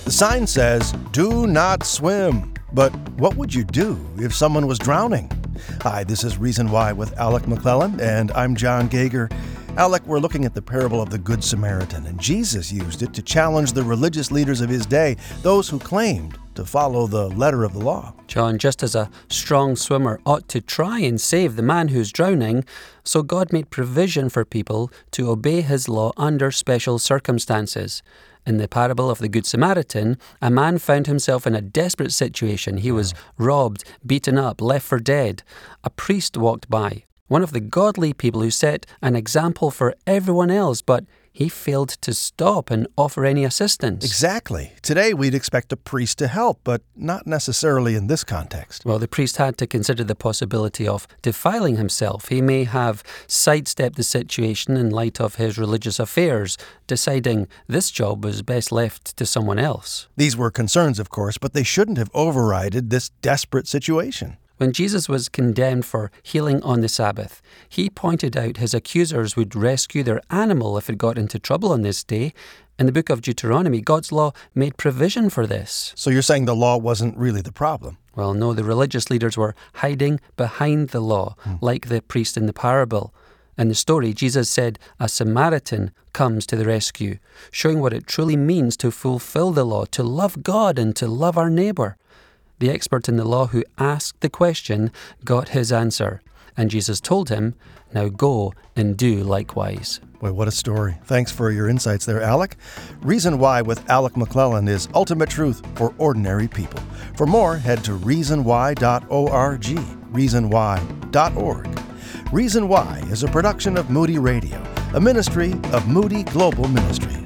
The sign says, "Do not swim." But what would you do if someone was drowning? Hi, this is Reason Why with Alec McClellan, and I'm John Gager. Alec, we're looking at the parable of the Good Samaritan, and Jesus used it to challenge the religious leaders of his day, those who claimed to follow the letter of the law. John, just as a strong swimmer ought to try and save the man who's drowning, so God made provision for people to obey his law under special circumstances. In the parable of the Good Samaritan, a man found himself in a desperate situation. He was robbed, beaten up, left for dead. A priest walked by, one of the godly people who set an example for everyone else, but he failed to stop and offer any assistance. Exactly. Today we'd expect a priest to help, but not necessarily in this context. Well, the priest had to consider the possibility of defiling himself. He may have sidestepped the situation in light of his religious affairs, deciding this job was best left to someone else. These were concerns, of course, but they shouldn't have overridden this desperate situation. When Jesus was condemned for healing on the Sabbath, he pointed out his accusers would rescue their animal if it got into trouble on this day. In the book of Deuteronomy, God's law made provision for this. So you're saying the law wasn't really the problem? Well, no, the religious leaders were hiding behind the law, like the priest in the parable. In the story, Jesus said a Samaritan comes to the rescue, showing what it truly means to fulfill the law, to love God and to love our neighbour. The expert in the law who asked the question got his answer, and Jesus told him, "Now go and do likewise." Boy, what a story. Thanks for your insights there, Alec. Reason Why with Alec McClellan is ultimate truth for ordinary people. For more, head to reasonwhy.org, reasonwhy.org. Reason Why is a production of Moody Radio, a ministry of Moody Global Ministries.